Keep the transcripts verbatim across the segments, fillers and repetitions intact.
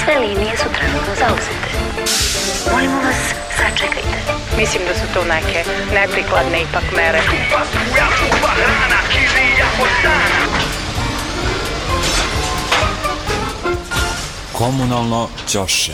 Sve linije su trenutno zauzete. Molimo vas, sačekajte. Mislim da su to neke neprikladne ipak mere. Komunalno ćoše.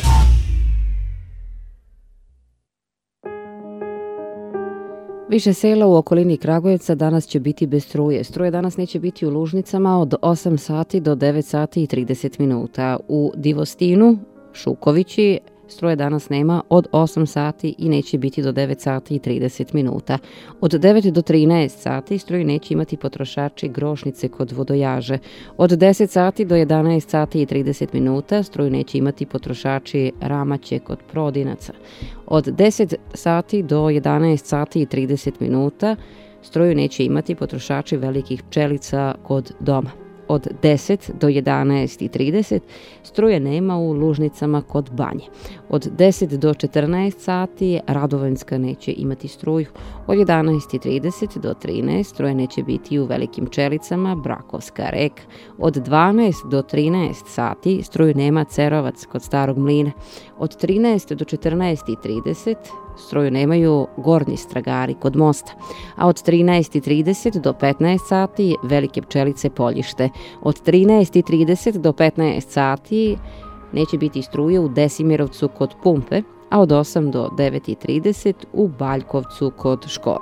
Više sela u okolini Kragujevca danas će biti bez struje. Struje danas neće biti u Lužnicama od osam sati do devet sati i trideset minuta. U Divostinu, Šukovići, struje danas nema od osam sati i neće biti do devet sati i trideset minuta. Od devet do trinaest sati struju neće imati potrošači Grošnice kod Vodojaže. Od deset sati do jedanaest sati i trideset minuta struju neće imati potrošači Ramaće kod Prodinaca. Od deset sati do jedanaest sati i trideset minuta struju neće imati potrošači Velikih Pčelica kod Doma. Od deset do jedanaest i trideset struje nema u Lužnicama kod Banje. Od deset do četrnaest sati Radovanjska neće imati struju. Od jedanaest i trideset do trinaest struje neće biti u Velikim Pčelicama, Brakovska Reka. Od dvanaest do trinaest sati struju nema Cerovac kod Starog Mlina. Od trinaest do četrnaest i trideset struju nemaju Gornji Stragari kod Mosta, a od trinaest i trideset do petnaest sati Velike Pčelice Poljište. Od trinaest i trideset do petnaest sati neće biti struje u Desimirovcu kod Pumpe, a od osam do devet i trideset u Baljkovcu kod škole.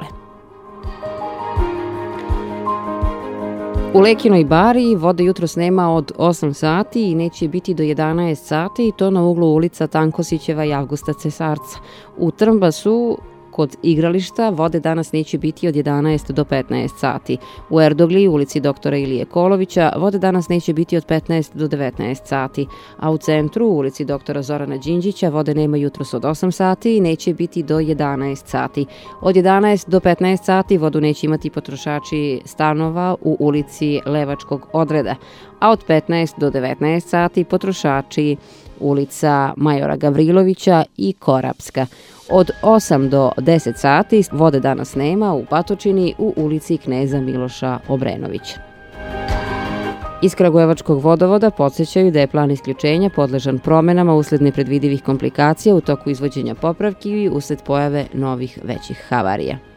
U Lekinoj bari vode jutros nema od osam sati i neće biti do jedanaest sati i to na uglu ulica Tankosićeva i Avgusta Cesarca. U Trmbasu kod igrališta vode danas neće biti od jedanaest do petnaest sati. U Erdogli, ulici doktora Ilije Kolovića, vode danas neće biti od petnaest do devetnaest sati, a u centru, u ulici doktora Zorana Đinđića, vode nema jutros od osam sati i neće biti do jedanaest sati. Od jedanaest do petnaest sati vodu neće imati potrošači stanova u ulici Levačkog odreda, a od petnaest do devetnaest sati potrošači ulica Majora Gavrilovića i Korapska. Od osam do deset sati vode danas nema u Batočini u ulici Kneza Miloša Obrenovića. Iz Kragujevačkog vodovoda podsjećaju da je plan isključenja podležan promenama usled nepredvidivih komplikacija u toku izvođenja popravki i usled pojave novih većih havarija.